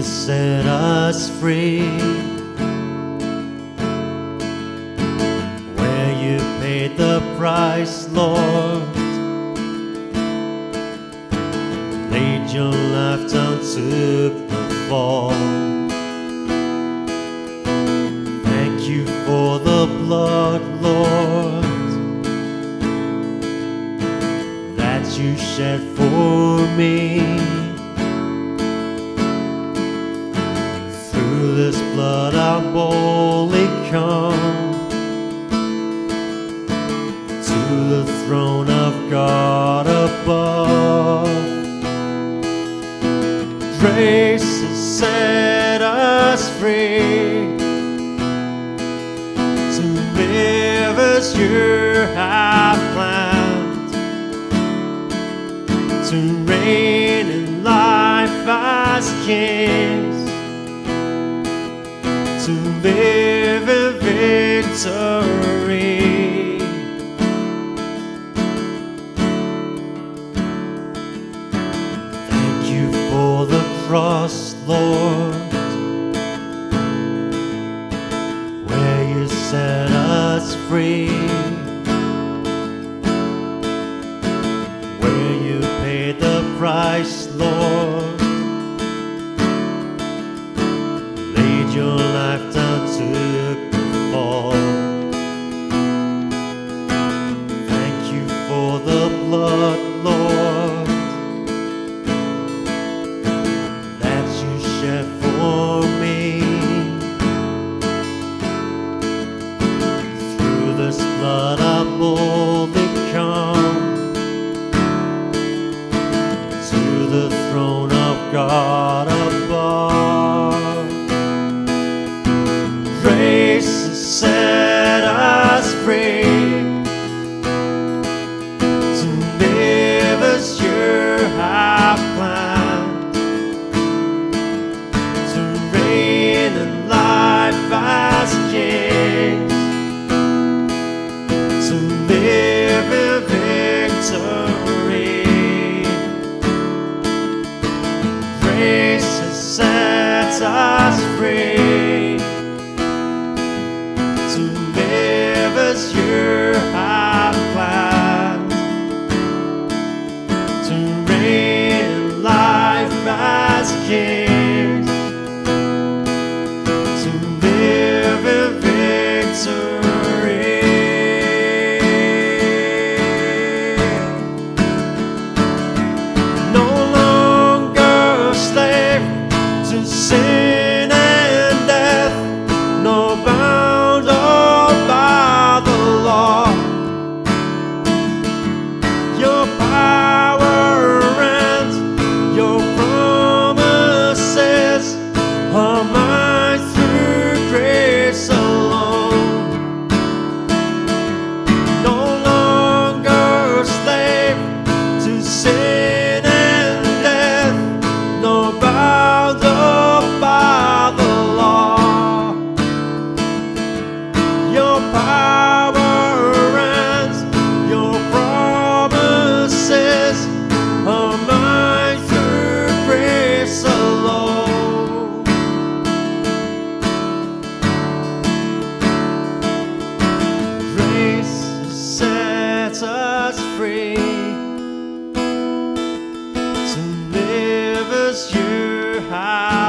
set us free, where you paid the price, Lord, laid your life down, took the fall. Thank you for the blood, Lord, that you shed for me. Through this blood I boldly come to the throne of God above. Grace has set us free to live as you have planned, to reign in life as kings, to live in victory. Thank you for the cross, Lord, where you set us free, where you paid the price, Lord, laid your life down, took the fall. Thank you for the blood, Lord, that you shed for me. Through this blood I boldly come to the throne of God above. Grace has set us free to live as you have planned, to reign in life as kings, to live in victory. Grace has set us free to live as you have planned, to reign in life as kings, to live in victory. No longer a slave to sin and death, no bound by the law. Your power and your promises are mine through grace alone. No longer a slave to sin and death, no bound by the law. Your power and your promises are mine through grace alone. Grace has set us free to live as you have